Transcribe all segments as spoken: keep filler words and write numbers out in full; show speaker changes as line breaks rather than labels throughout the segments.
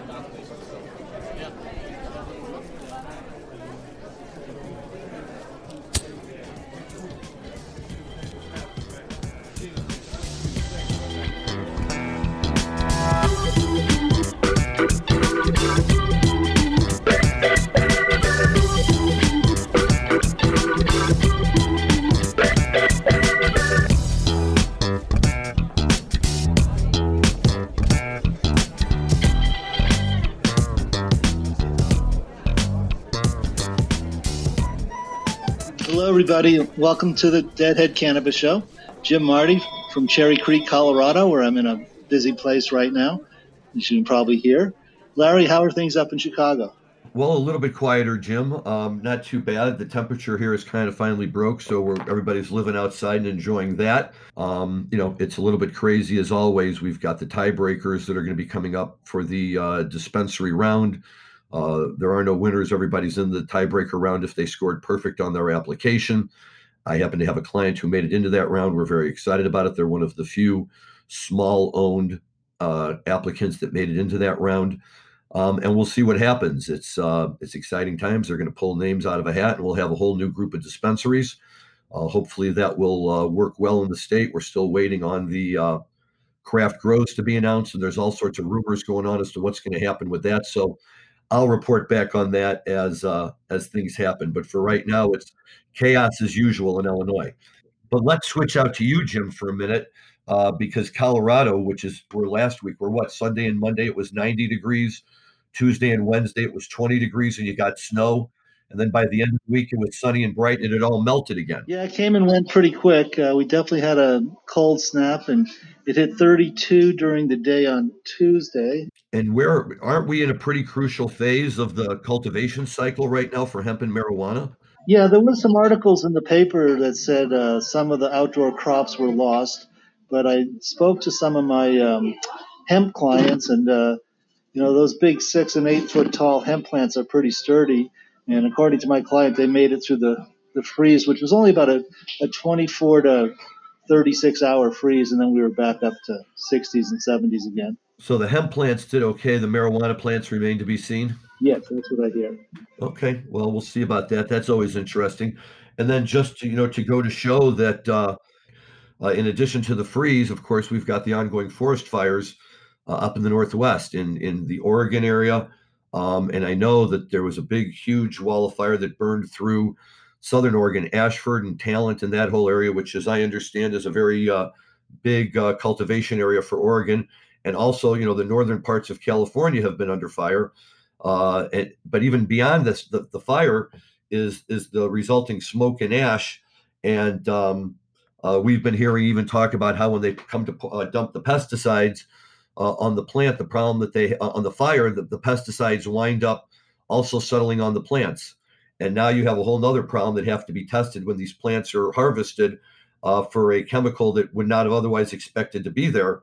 Hello, everybody. Welcome to the Deadhead Cannabis Show. Jim Marty from Cherry Creek, Colorado, where I'm in a busy place right now, as you can probably hear. Larry, how are things up in Chicago?
Well, a little bit quieter, Jim. Um, not too bad. The temperature here is kind of finally broke, so we're, everybody's living outside and enjoying that. Um, you know, it's a little bit crazy as always. We've got the tiebreakers that are going to be coming up for the uh, dispensary round. Uh, there are no winners. Everybody's in the tiebreaker round if they scored perfect on their application. I happen to have a client who made it into that round. We're very excited about it. They're one of the few small-owned uh, applicants that made it into that round. Um, and we'll see what happens. It's uh, it's exciting times. They're going to pull names out of a hat, and we'll have a whole new group of dispensaries. Uh, hopefully that will uh, work well in the state. We're still waiting on the uh, craft grows to be announced, and there's all sorts of rumors going on as to what's going to happen with that. So I'll report back on that as uh, as things happen. But for right now, it's chaos as usual in Illinois. But let's switch out to you, Jim, for a minute, uh, because Colorado, which is where last week, were what, Sunday and Monday, it was ninety degrees. Tuesday and Wednesday, it was twenty degrees, and you got snow. And then by the end of the week, it was sunny and bright, and it all melted again.
Yeah, it came and went pretty quick. Uh, we definitely had a cold snap, and it hit thirty-two during the day on Tuesday.
And where aren't we in a pretty crucial phase of the cultivation cycle right now for hemp and marijuana?
Yeah, there was some articles in the paper that said uh, some of the outdoor crops were lost, but I spoke to some of my um, hemp clients, and uh, you know, those big six and eight foot tall hemp plants are pretty sturdy. And according to my client, they made it through the, the freeze, which was only about a, a twenty-four to thirty-six hour freeze, and then we were back up to sixties and seventies again.
So the hemp plants did okay. The marijuana plants remain to be seen?
Yes, that's what I hear.
Okay, well, we'll see about that. That's always interesting. And then just to, you know, to go to show that uh, uh, in addition to the freeze, of course, we've got the ongoing forest fires uh, up in the Northwest, in, in the Oregon area. Um, and I know that there was a big, huge wall of fire that burned through Southern Oregon, Ashford and Talent and that whole area, which, as I understand, is a very uh, big uh, cultivation area for Oregon. And also, you know, the northern parts of California have been under fire. Uh, and, but even beyond this, the, the fire is is the resulting smoke and ash. And um, uh, we've been hearing even talk about how when they come to uh, dump the pesticides uh, on the plant, the problem that they uh, on the fire, the, the pesticides wind up also settling on the plants. And now you have a whole nother problem that have to be tested when these plants are harvested uh, for a chemical that would not have otherwise expected to be there.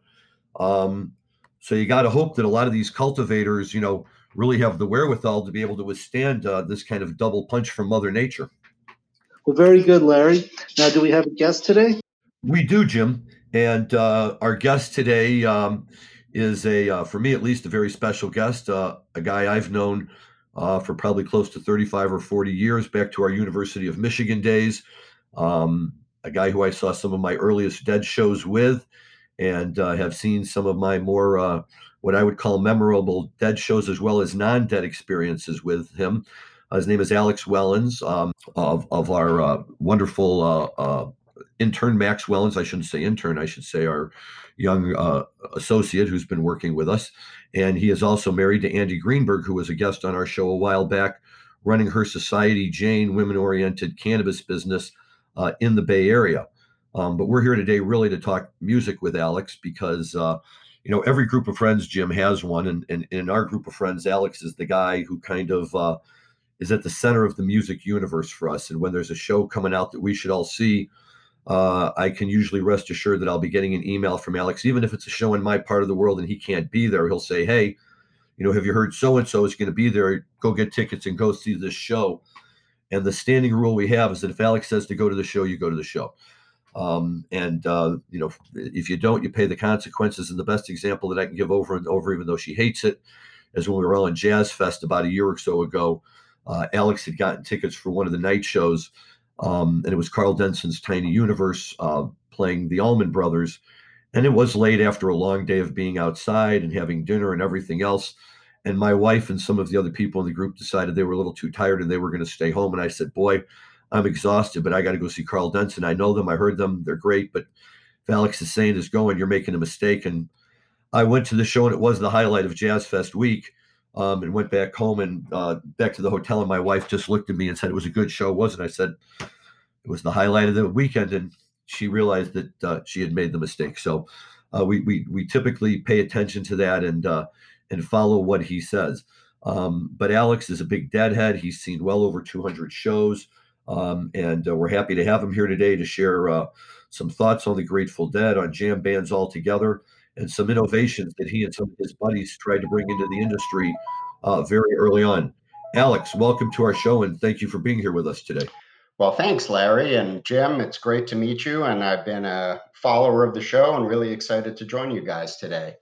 Um, so you got to hope that a lot of these cultivators, you know, really have the wherewithal to be able to withstand uh, this kind of double punch from Mother Nature.
Well, very good, Larry. Now, do we have a guest today?
We do, Jim. And uh, our guest today um, is a, uh, for me at least, a very special guest, uh, a guy I've known uh, for probably close to thirty-five or forty years, back to our University of Michigan days. Um, a guy who I saw some of my earliest Dead shows with, and uh, have seen some of my more uh, what I would call memorable Dead shows, as well as non-Dead experiences with him. Uh, his name is Alex Wellens, um, of, of our uh, wonderful uh, uh, intern, Max Wellens. I shouldn't say intern, I should say our young uh, associate who's been working with us. And he is also married to Andy Greenberg, who was a guest on our show a while back, running her Society Jane women-oriented cannabis business uh, in the Bay Area. Um, but we're here today really to talk music with Alex because, uh, you know, every group of friends, Jim, has one. And, and in our group of friends, Alex is the guy who kind of uh, is at the center of the music universe for us. And when there's a show coming out that we should all see, uh, I can usually rest assured that I'll be getting an email from Alex. Even if it's a show in my part of the world and he can't be there, he'll say, hey, you know, have you heard so-and-so is going to be there? Go get tickets and go see this show. And the standing rule we have is that if Alex says to go to the show, you go to the show. Um, and, uh, you know, if you don't, you pay the consequences. And the best example that I can give over and over, even though she hates it, as when we were on Jazz Fest about a year or so ago. Uh, Alex had gotten tickets for one of the night shows, um, and it was Carl Denson's Tiny Universe uh, playing the Allman Brothers. And it was late after a long day of being outside and having dinner and everything else. And my wife and some of the other people in the group decided they were a little too tired and they were going to stay home. And I said, boy, I'm exhausted, but I got to go see Carl Denson. I know them. I heard them. They're great. But if Alex is saying is going, you're making a mistake. And I went to the show, and it was the highlight of Jazz Fest week. Um, and went back home and uh, back to the hotel. And my wife just looked at me and said, it was a good show, wasn't it? I said, it was the highlight of the weekend. And she realized that uh, she had made the mistake. So uh, we, we, we typically pay attention to that and, uh, and follow what he says. Um, but Alex is a big Deadhead. He's seen well over two hundred shows. Um, and uh, we're happy to have him here today to share uh, some thoughts on the Grateful Dead, on jam bands altogether, and some innovations that he and some of his buddies tried to bring into the industry uh, very early on. Alex, welcome to our show, and thank you for being here with us today.
Well, thanks, Larry. And Jim, it's great to meet you. And I've been a follower of the show and really excited to join you guys today.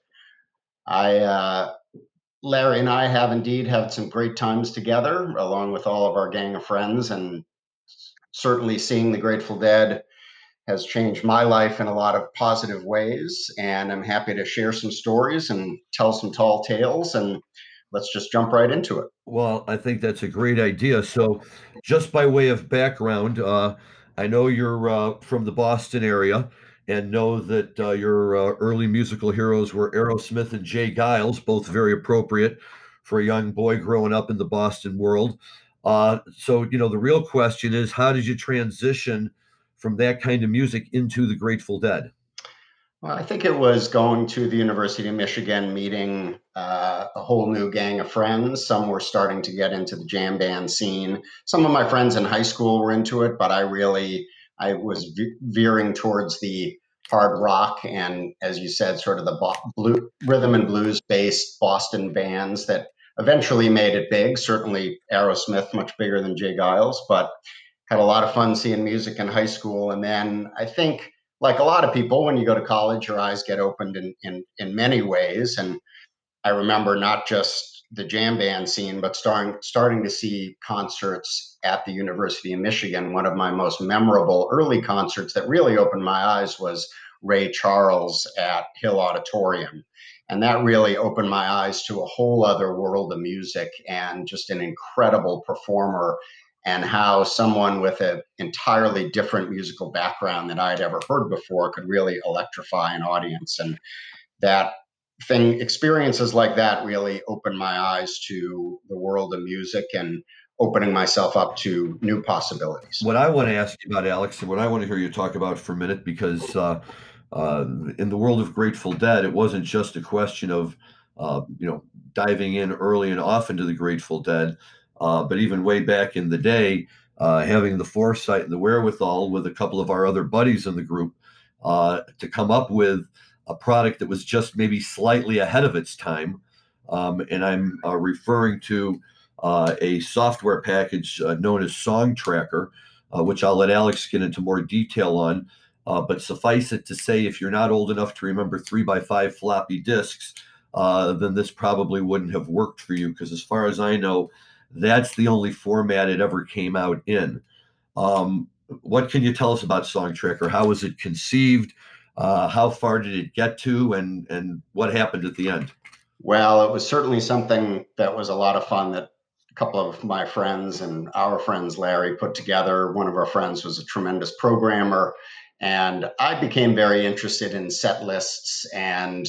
I, uh, Larry and I have indeed had some great times together, along with all of our gang of friends. And certainly seeing the Grateful Dead has changed my life in a lot of positive ways. And I'm happy to share some stories and tell some tall tales. And let's just jump right into it.
Well, I think that's a great idea. So, just by way of background, uh, I know you're uh, from the Boston area and know that uh, your uh, early musical heroes were Aerosmith and Jay Giles, both very appropriate for a young boy growing up in the Boston world. Uh, so, you know, the real question is, how did you transition from that kind of music into the Grateful Dead?
Well, I think it was going to the University of Michigan, meeting uh, a whole new gang of friends. Some were starting to get into the jam band scene. Some of my friends in high school were into it, but I really, I was ve- veering towards the hard rock and, as you said, sort of the bo- blue, rhythm and blues based Boston bands that eventually made it big. Certainly Aerosmith, much bigger than Jay Giles, but had a lot of fun seeing music in high school. And then I think, like a lot of people, when you go to college, your eyes get opened in, in, in many ways. And I remember not just the jam band scene, but starting, starting to see concerts at the University of Michigan. One of my most memorable early concerts that really opened my eyes was Ray Charles at Hill Auditorium. And that really opened my eyes to a whole other world of music and just an incredible performer, and how someone with an entirely different musical background than I'd ever heard before could really electrify an audience. And that thing, experiences like that really opened my eyes to the world of music and opening myself up to new possibilities.
What I want to ask you about, Alex, and what I want to hear you talk about for a minute, because uh, uh, in the world of Grateful Dead, it wasn't just a question of uh, you know diving in early and often to the Grateful Dead, uh, but even way back in the day, uh, having the foresight and the wherewithal with a couple of our other buddies in the group uh, to come up with a product that was just maybe slightly ahead of its time. Um, and I'm uh, referring to uh, a software package uh, known as Song Tracker, uh, which I'll let Alex get into more detail on. Uh, but suffice it to say, if you're not old enough to remember three by five floppy disks, uh, then this probably wouldn't have worked for you, because as far as I know, that's the only format it ever came out in. Um, what can you tell us about Song Tracker? How was it conceived? Uh, how far did it get to, and and what happened at the end?
Well, it was certainly something that was a lot of fun that a couple of my friends and our friends, Larry, put together. One of our friends was a tremendous programmer, and I became very interested in set lists and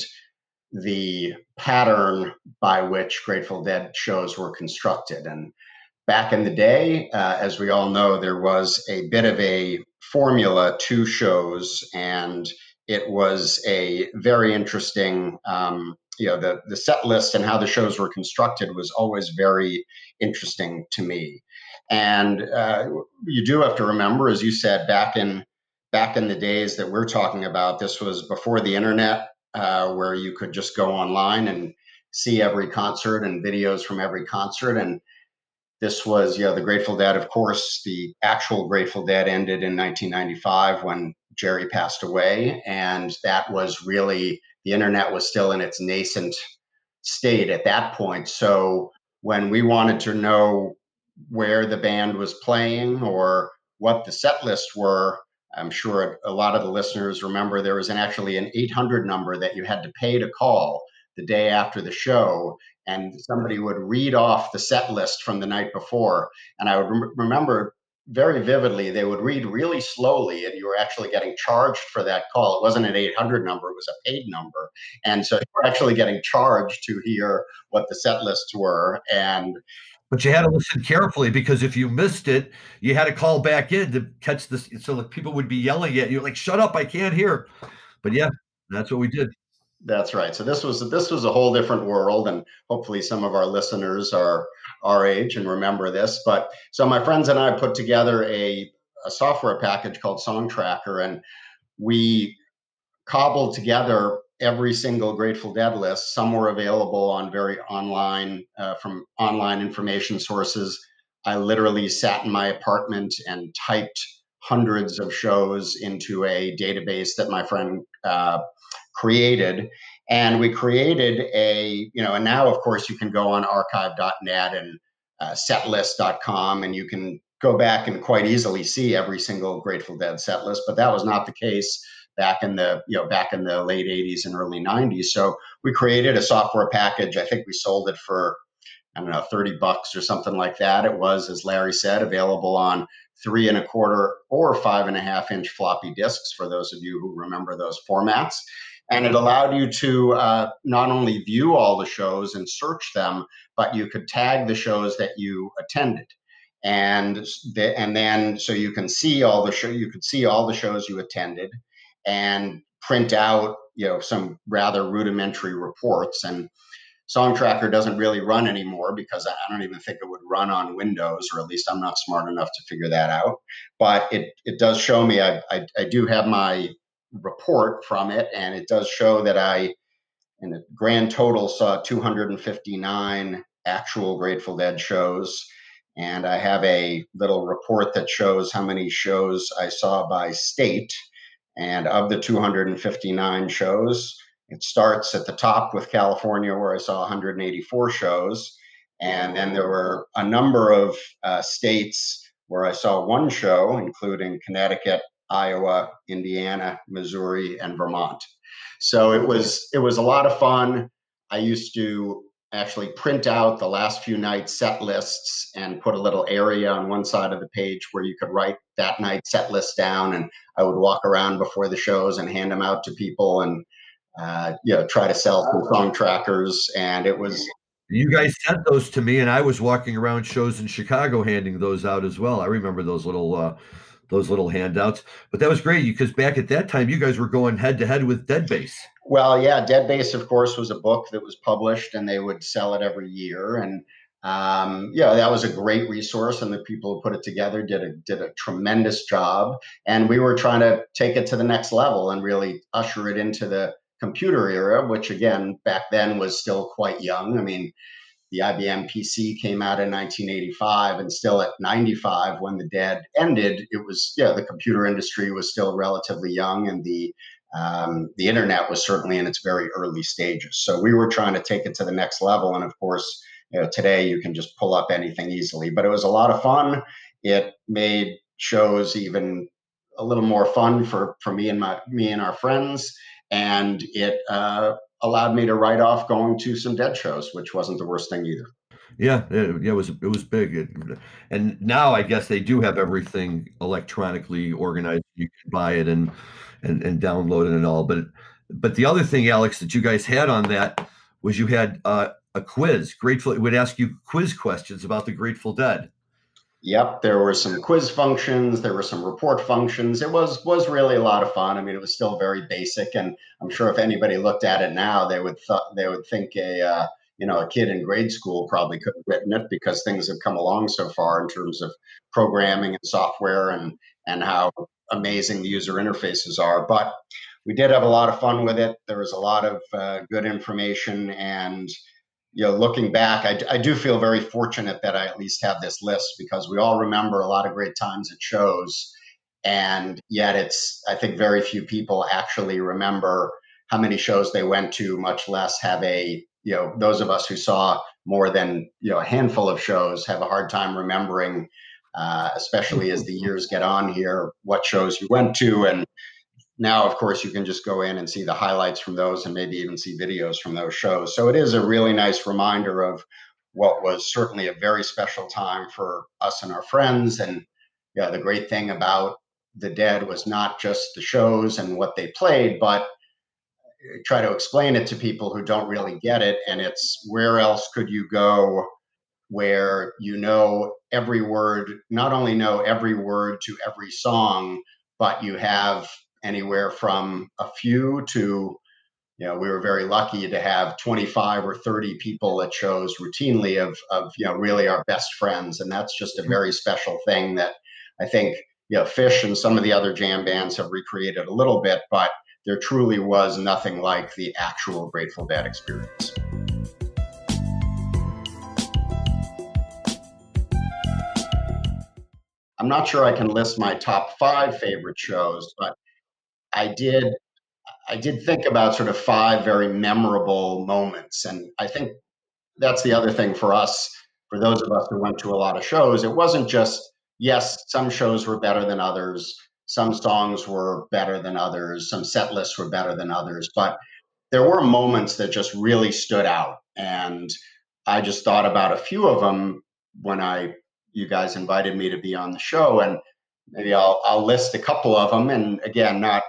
the pattern by which Grateful Dead shows were constructed. And back in the day, uh, as we all know, there was a bit of a formula to shows, and it was a very interesting, um, you know, the, the set list and how the shows were constructed was always very interesting to me. And uh, you do have to remember, as you said, back in back in the days that we're talking about, this was before the internet, uh, where you could just go online and see every concert and videos from every concert. And this was, you know, the Grateful Dead. Of course, the actual Grateful Dead ended in nineteen ninety-five when Jerry passed away. And that was really, the internet was still in its nascent state at that point. So when we wanted to know where the band was playing or what the set lists were, I'm sure a lot of the listeners remember there was an actually an eight hundred number that you had to pay to call the day after the show, and somebody would read off the set list from the night before. And I would rem- remember very vividly, they would read really slowly, and you were actually getting charged for that call. It wasn't an eight hundred number, it was a paid number. And so you were actually getting charged to hear what the set lists were. And
But you had to listen carefully, because if you missed it, you had to call back in to catch this. So that people would be yelling at you like, "Shut up, I can't hear." But yeah, that's what we did.
that's right. So this was this was a whole different world, and hopefully some of our listeners are our age and remember this. But so my friends and I put together a, a software package called Song Tracker, and we cobbled together every single Grateful Dead list. Some were available on very online, uh, from online information sources. I literally sat in my apartment and typed hundreds of shows into a database that my friend uh, created. And we created a, you know, and now of course you can go on archive dot net and uh, setlist dot com, and you can go back and quite easily see every single Grateful Dead set list. But that was not the case back in the, you know, back in the late eighties and early nineties. So we created a software package. I think we sold it for, I don't know, thirty bucks or something like that. It was, as Larry said, available on three and a quarter or five and a half inch floppy disks for those of you who remember those formats. And it allowed you to uh, not only view all the shows and search them, but you could tag the shows that you attended. And the, and then so you can see all the show you could see all the shows you attended, and print out, you know, some rather rudimentary reports. And Song Tracker doesn't really run anymore because I don't even think it would run on Windows, or at least I'm not smart enough to figure that out. But it it does show me, I I, I do have my report from it, and it does show that I, in the grand total, saw two hundred fifty-nine actual Grateful Dead shows. And I have a little report that shows how many shows I saw by state. And of the two hundred fifty-nine shows, it starts at the top with California, where I saw one hundred eighty-four shows. And then there were a number of uh, states where I saw one show, including Connecticut, Iowa, Indiana, Missouri, and Vermont. So it was it was a lot of fun. I used to actually print out the last few nights set lists and put a little area on one side of the page where you could write that night set list down, and I would walk around before the shows and hand them out to people, and uh, you know, try to sell some song trackers. And it was,
You guys sent those to me, and I was walking around shows in Chicago handing those out as well. I remember those little uh, those little handouts. But that was great, because back at that time, you guys were going head to head with Deadbase.
well, yeah, Dead Base, of course, was a book that was published, and they would sell it every year. And um, yeah, that was a great resource, and the people who put it together did a did a tremendous job. And we were trying to take it to the next level and really usher it into the computer era, which again back then was still quite young. I mean, the I B M P C came out in nineteen eighty-five, and still at ninety-five, when the Dead ended, it was, yeah, the computer industry was still relatively young, and the um, the internet was certainly in its very early stages. So we were trying to take it to the next level. And of course, you know, today you can just pull up anything easily. But it was a lot of fun. It made shows even a little more fun for for me and my me and our friends, and it uh, allowed me to write off going to some Dead shows, which wasn't the worst thing either.
Yeah, it, yeah, it was it was big. It, and now I guess they do have everything electronically organized. You can buy it and and and download it and all. But but the other thing, Alex, that you guys had on that was you had uh, a quiz. Grateful, it would ask you quiz questions about the Grateful Dead.
Yep, there were some quiz functions, there were some report functions. It was was really a lot of fun. I mean, it was still very basic, and I'm sure if anybody looked at it now, they would th- they would think a uh, you know, a kid in grade school probably could have written it, because things have come along so far in terms of programming and software, and and how amazing the user interfaces are. But we did have a lot of fun with it. There was a lot of uh, good information, and you know, looking back, I, I do feel very fortunate that I at least have this list, because we all remember a lot of great times at shows. And yet it's, I think very few people actually remember how many shows they went to, much less have a you know, those of us who saw more than, you know, a handful of shows have a hard time remembering, uh, especially as the years get on here, what shows you went to. And now, of course, you can just go in and see the highlights from those and maybe even see videos from those shows. So it is a really nice reminder of what was certainly a very special time for us and our friends. And yeah, the great thing about the Dead was not just the shows and what they played, but try to explain it to people who don't really get it. And it's where else could you go where you know every word, not only know every word to every song, but you have anywhere from a few to, you know, we were very lucky to have twenty-five or thirty people at shows routinely of, of, you know, really our best friends. And that's just a very special thing that I think, you know, Phish and some of the other jam bands have recreated a little bit, but there truly was nothing like the actual Grateful Dead experience. I'm not sure I can list my top five favorite shows, but I did I did think about sort of five very memorable moments. And I think that's the other thing for us, for those of us who went to a lot of shows. It wasn't just, yes, some shows were better than others, some songs were better than others, some set lists were better than others, but there were moments that just really stood out. And I just thought about a few of them when I you guys invited me to be on the show, and maybe I'll I'll list a couple of them. And again, not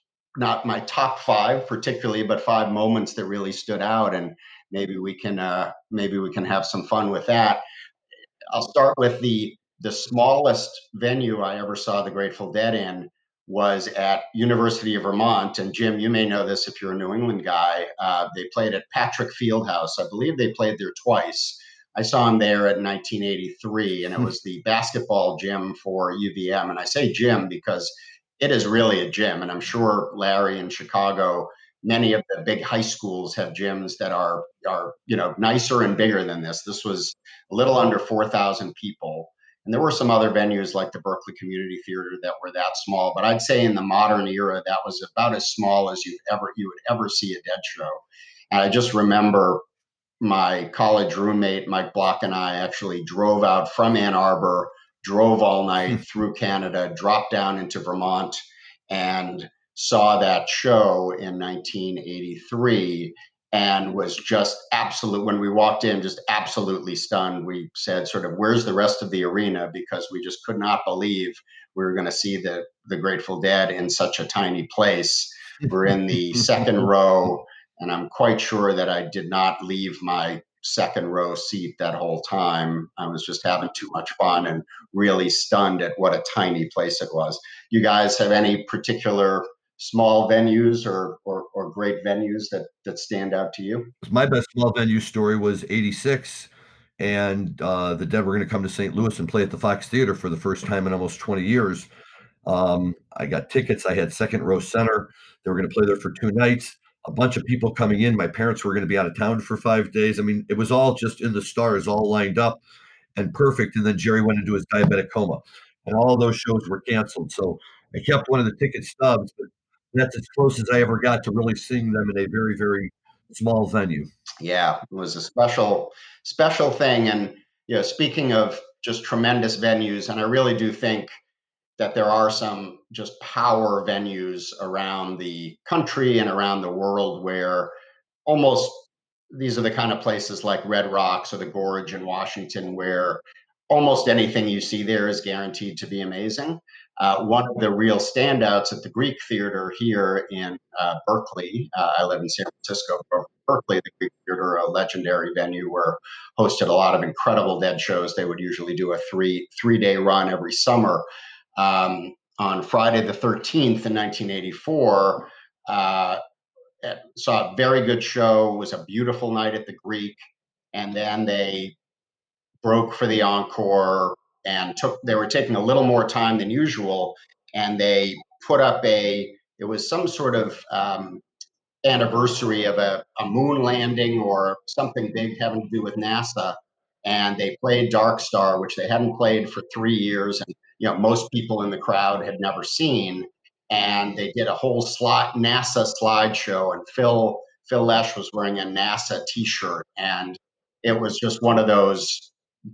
not my top five particularly, but five moments that really stood out, and maybe we can uh, maybe we can have some fun with that. I'll start with the the smallest venue I ever saw the Grateful Dead in was at University of Vermont. And Jim, you may know this if you're a New England guy. Uh, they played at Patrick Fieldhouse. I believe they played there twice. I saw him there in nineteen eighty-three, and it was the basketball gym for U V M. And I say gym because it is really a gym. And I'm sure Larry in Chicago, many of the big high schools have gyms that are are you know nicer and bigger than this. This was a little under four thousand people. And there were some other venues like the Berkeley Community Theater that were that small, but I'd say in the modern era that was about as small as you ever you would ever see a Dead show. And I just remember my college roommate Mike Block and I actually drove out from Ann Arbor, drove all night through Canada, dropped down into Vermont, and saw that show in nineteen eighty-three, and was just absolute when we walked in, just absolutely stunned. We said sort of, where's the rest of the arena? Because we just could not believe we were going to see the the Grateful Dead in such a tiny place. We're in the second row, and I'm quite sure that I did not leave my second row seat that whole time. I was just having too much fun and really stunned at what a tiny place it was. You guys have any particular small venues or, or, or great venues that, that stand out to you?
My best small venue story was eighty-six, and uh, the Dead were going to come to Saint Louis and play at the Fox Theater for the first time in almost twenty years. Um, I got tickets. I had second row center. They were going to play there for two nights. A bunch of people coming in. My parents were going to be out of town for five days. I mean, it was all just in the stars, all lined up and perfect. And then Jerry went into his diabetic coma, and all those shows were canceled. So I kept one of the ticket stubs, but that's as close as I ever got to really seeing them in a very, very small venue.
Yeah, it was a special, special thing. And you know, speaking of just tremendous venues, and I really do think that there are some just power venues around the country and around the world where almost these are the kind of places like Red Rocks or the Gorge in Washington where almost anything you see there is guaranteed to be amazing. Uh, one of the real standouts at the Greek Theater here in uh, Berkeley, uh, I live in San Francisco, but Berkeley, the Greek Theater, a legendary venue where hosted a lot of incredible Dead shows. They would usually do a three three day run every summer. Um, on Friday the thirteenth in nineteen eighty-four, uh, saw a very good show. It was a beautiful night at the Greek, and then they broke for the encore and took. They were taking a little more time than usual, and they put up a. It was some sort of um, anniversary of a, a moon landing or something big having to do with NASA, and they played Dark Star, which they hadn't played for three years, and you know most people in the crowd had never seen. And they did a whole slot NASA slideshow, and Phil Phil Lesh was wearing a NASA T-shirt, and it was just one of those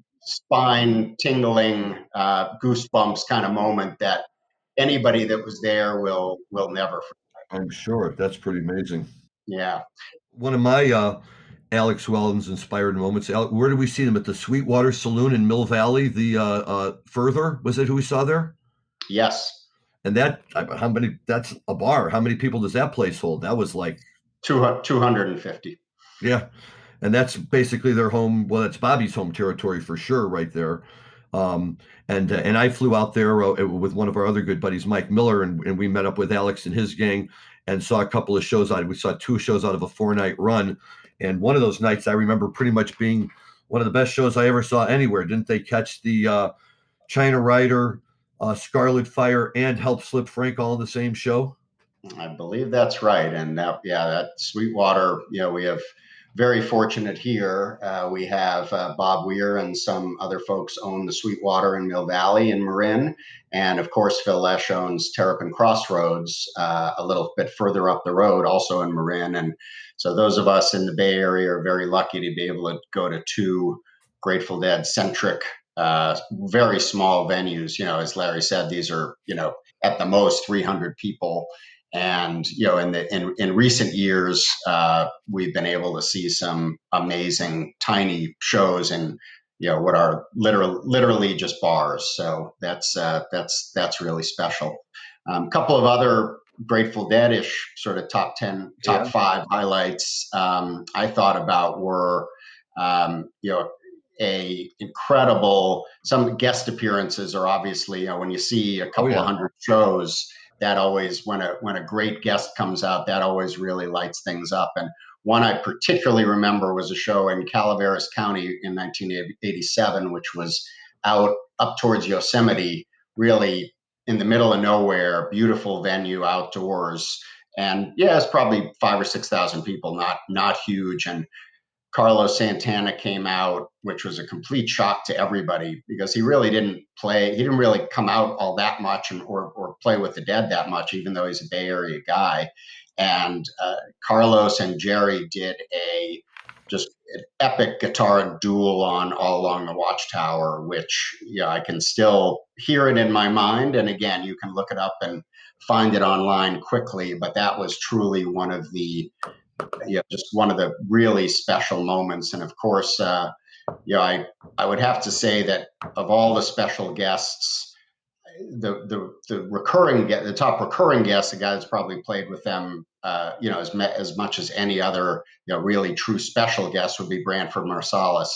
spine tingling, uh, goosebumps kind of moment that anybody that was there will will never forget.
I'm sure. That's pretty amazing.
Yeah.
One of my uh, Alex Weldon's inspired moments. Where did we see them? At the Sweetwater Saloon in Mill Valley. The uh, uh, Further, was it who we saw there?
Yes.
And that, how many? That's a bar. How many people does that place hold? That was like
two hundred fifty.
Yeah, and that's basically their home. Well, it's Bobby's home territory for sure, right there. Um, and uh, and I flew out there uh, with one of our other good buddies, Mike Miller, and, and we met up with Alex and his gang and saw a couple of shows out. We saw two shows out of a four night run, and one of those nights I remember pretty much being one of the best shows I ever saw anywhere. Didn't they catch the uh, China Rider, uh, Scarlet Fire, and Help Slip Frank all in the same show?
I believe that's right. And that, yeah, that Sweetwater, you know, we have very fortunate here. Uh, we have uh, Bob Weir and some other folks own the Sweetwater in Mill Valley in Marin. And of course, Phil Lesh owns Terrapin Crossroads uh, a little bit further up the road, also in Marin. And so those of us in the Bay Area are very lucky to be able to go to two Grateful Dead centric, uh, very small venues. You know, as Larry said, these are, you know, at the most three hundred people. And you know, in the in, in recent years, uh, we've been able to see some amazing tiny shows in, you know, what are literally literally just bars. So that's uh, that's that's really special. A um, couple of other Grateful Dead-ish sort of top ten, top
Yeah.
five highlights um, I thought about were, um, you know, a incredible, some guest appearances are obviously, you know, when you see a couple
Oh, yeah.
of hundred shows, that always, when a when a great guest comes out, that always really lights things up. And one I particularly remember was a show in Calaveras County in nineteen eighty-seven, which was out up towards Yosemite, really in the middle of nowhere, beautiful venue outdoors. And yeah, it's probably five or six thousand people, not not huge. And Carlos Santana came out, which was a complete shock to everybody because he really didn't play. He didn't really come out all that much and, or, or play with the Dead that much, even though he's a Bay Area guy. And uh, Carlos and Jerry did a just an epic guitar duel on All Along the Watchtower, which, yeah, I can still hear it in my mind. And again, you can look it up and find it online quickly. But that was truly one of the you know, just one of the really special moments. And of course, uh, you know, I, I would have to say that of all the special guests, the the the recurring get the top recurring guest, the guy that's probably played with them, uh, you know, as as much as any other, you know, really true special guest would be Branford Marsalis.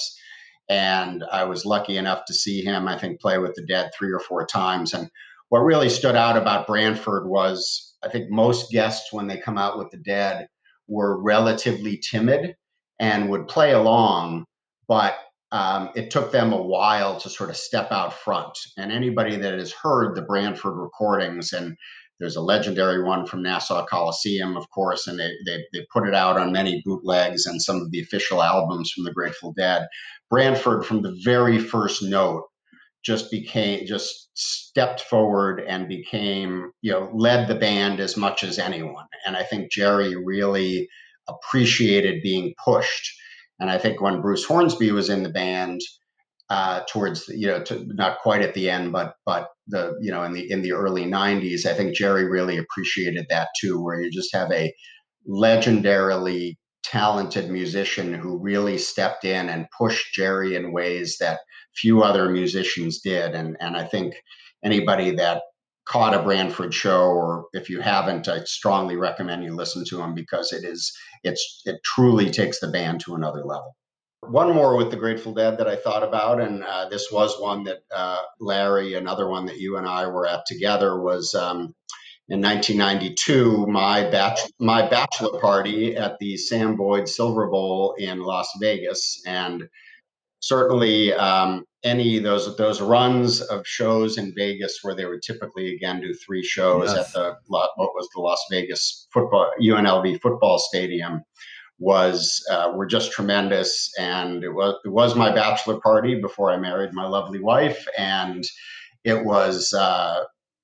And I was lucky enough to see him, I think, play with the Dead three or four times. And what really stood out about Branford was, I think most guests when they come out with the Dead were relatively timid and would play along, but um, it took them a while to sort of step out front. And anybody that has heard the Branford recordings, and there's a legendary one from Nassau Coliseum, of course, and they, they, they put it out on many bootlegs and some of the official albums from the Grateful Dead. Branford, from the very first note, just became just stepped forward and became, you know, led the band as much as anyone. And I think Jerry really appreciated being pushed. And I think when Bruce Hornsby was in the band, uh, towards the, you know, to, not quite at the end, but but the you know in the in the early nineties, I think Jerry really appreciated that too, where you just have a legendarily talented musician who really stepped in and pushed Jerry in ways that few other musicians did. And and I think anybody that caught a Branford show, or if you haven't, I strongly recommend you listen to him because it is it's it truly takes the band to another level. One more with the Grateful Dead that I thought about, and uh, this was one that uh, Larry, another one that you and I were at together, was um, in nineteen ninety-two, my batch, my bachelor party at the Sam Boyd Silver Bowl in Las Vegas. And certainly um, any of those those runs of shows in Vegas where they would typically again do three shows
Yes.
at the what was the Las Vegas football U N L V football stadium was uh, were just tremendous. And it was it was my bachelor party before I married my lovely wife, and it was uh,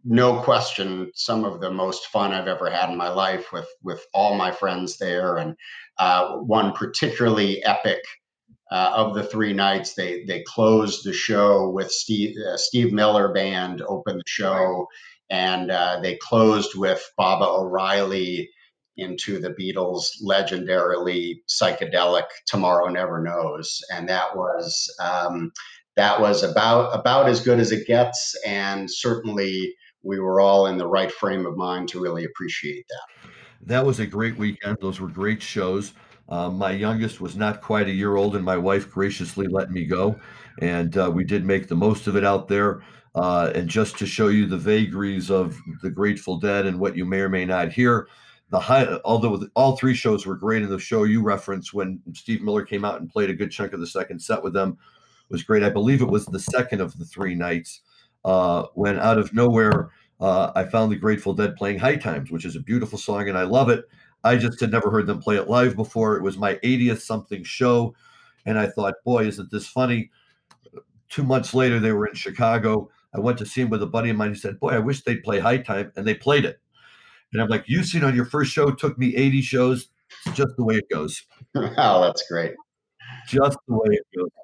no question, some of the most fun I've ever had in my life with with all my friends there, and uh, one particularly epic uh, of the three nights. They they closed the show with Steve uh, Steve Miller Band opened the show, and uh, they closed with Baba O'Reilly into the Beatles' legendarily psychedelic "Tomorrow Never Knows," and that was um, that was about about as good as it gets, and certainly we were all in the right frame of mind to really appreciate that.
That was a great weekend. Those were great shows. Um, my youngest was not quite a year old, and my wife graciously let me go. And uh, we did make the most of it out there. Uh, and just to show you the vagaries of the Grateful Dead and what you may or may not hear, the high, although the, all three shows were great, and the show you referenced when Steve Miller came out and played a good chunk of the second set with them was great. I believe it was the second of the three nights uh, when out of nowhere, uh, I found the Grateful Dead playing High Times, which is a beautiful song, and I love it. I just had never heard them play it live before. It was my eightieth something show, and I thought, boy, isn't this funny? Two months later, they were in Chicago. I went to see him with a buddy of mine. He said, boy, I wish they'd play High Time, and they played it. And I'm like, you've seen on your first show, took me eighty shows. It's just the way it goes.
Oh, that's great.
Just the way it goes.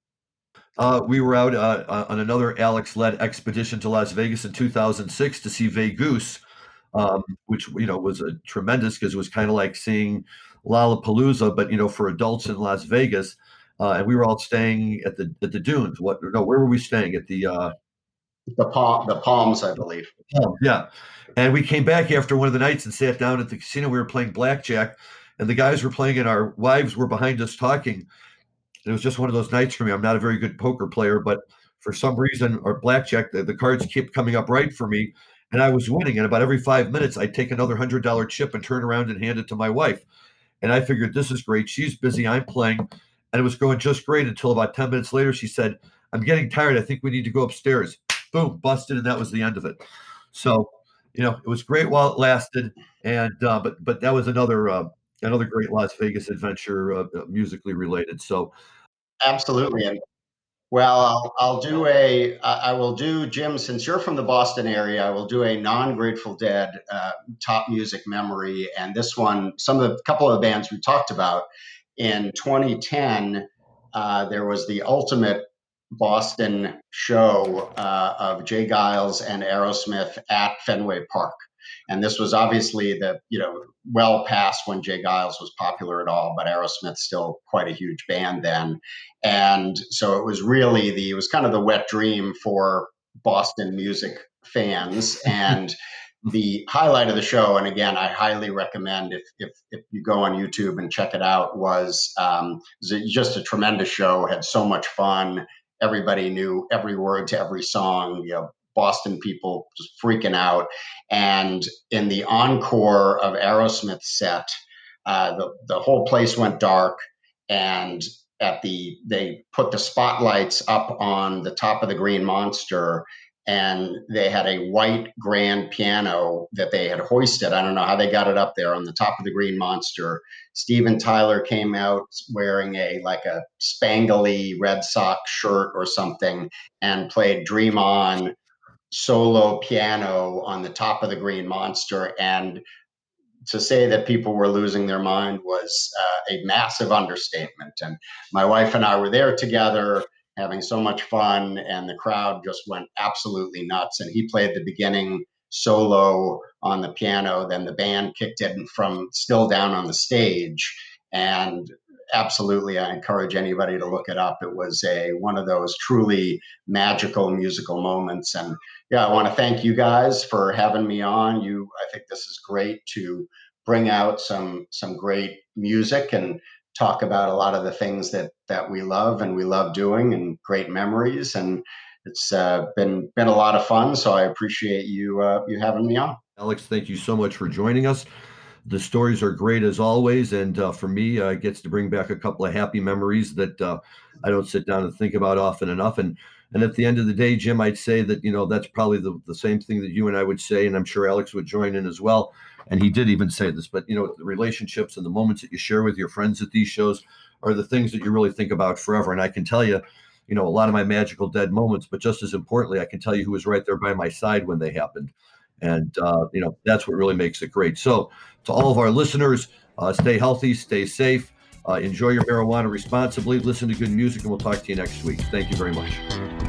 Uh, we were out uh, uh, on another Alex-led expedition to Las Vegas in two thousand six to see Vegoose, um, which you know was a tremendous because it was kind of like seeing Lollapalooza, but you know for adults in Las Vegas. Uh, and we were all staying at the at the dunes. What? No, where were we staying? At the uh,
The palm, the Palms, I believe.
oh, yeah. And we came back after one of the nights and sat down at the casino. We were playing blackjack, and the guys were playing, and our wives were behind us talking. It was just one of those nights for me. I'm not a very good poker player, but for some reason, or blackjack, the, the cards kept coming up right for me, and I was winning. And about every five minutes, I'd take another hundred dollar chip and turn around and hand it to my wife. And I figured this is great. She's busy. I'm playing, and it was going just great until about ten minutes later, she said, "I'm getting tired. I think we need to go upstairs." Boom, busted, and that was the end of it. So, you know, it was great while it lasted, and uh, but but that was another uh, another great Las Vegas adventure, uh, uh, musically related. So
Absolutely. And well, I'll, I'll do a, I I will do, Jim, since you're from the Boston area, I will do a non-Grateful Dead uh, top music memory. And this one, some of the couple of the bands we talked about in twenty ten, uh, there was the ultimate Boston show uh, of Jay Giles and Aerosmith at Fenway Park. And this was obviously the, you know, well past when Jay Giles was popular at all, but Aerosmith's still quite a huge band then. And so it was really the, it was kind of the wet dream for Boston music fans. And the highlight of the show, and again, I highly recommend if if, if you go on YouTube and check it out, was um, just a tremendous show. Had so much fun. Everybody knew every word to every song. You know, Boston people just freaking out. And in the encore of Aerosmith's set, uh, the the whole place went dark, and at the they put the spotlights up on the top of the Green Monster, and they had a white grand piano that they had hoisted. I don't know how they got it up there on the top of the Green Monster. Steven Tyler came out wearing a like a spangly Red Sox shirt or something and played Dream On solo piano on the top of the Green Monster. And to say that people were losing their mind was uh, a massive understatement. And my wife and I were there together having so much fun, and the crowd just went absolutely nuts. And he played the beginning solo on the piano, then the band kicked in from still down on the stage. And absolutely, I encourage anybody to look it up. It was a one of those truly magical musical moments. And yeah, I want to thank you guys for having me on. You, I think this is great to bring out some some great music and talk about a lot of the things that that we love and we love doing, and great memories. And it's uh, been been a lot of fun. So I appreciate you uh, you having me on.
Alex, thank you so much for joining us. The stories are great as always, and uh, for me, uh, it gets to bring back a couple of happy memories that uh, I don't sit down and think about often enough. And and at the end of the day, Jim, I'd say that you know that's probably the, the same thing that you and I would say, and I'm sure Alex would join in as well. And he did even say this, but you know, the relationships and the moments that you share with your friends at these shows are the things that you really think about forever. And I can tell you, you know, a lot of my magical dead moments, but just as importantly, I can tell you who was right there by my side when they happened. And, uh, you know, that's what really makes it great. So to all of our listeners, uh, stay healthy, stay safe, uh, enjoy your marijuana responsibly, listen to good music, and we'll talk to you next week. Thank you very much.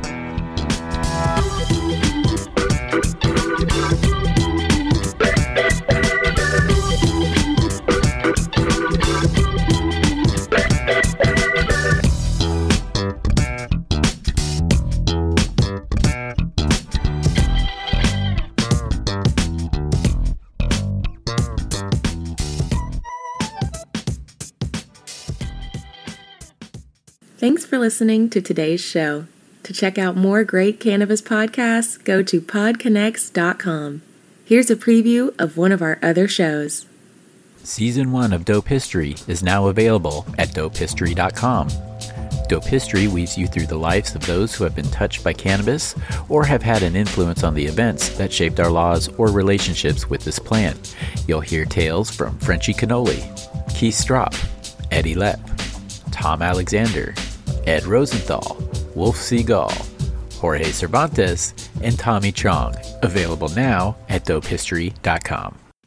Thanks for listening to today's show. To check out more great cannabis podcasts, go to pod connects dot com. Here's a preview of one of our other shows.
Season one of Dope History is now available at dope history dot com. Dope History weaves you through the lives of those who have been touched by cannabis or have had an influence on the events that shaped our laws or relationships with this plant. You'll hear tales from Frenchie Cannoli, Keith Strop, Eddie Lepp, Tom Alexander, Ed Rosenthal, Wolf Seagal, Jorge Cervantes, and Tommy Chong. Available now at dope history dot com.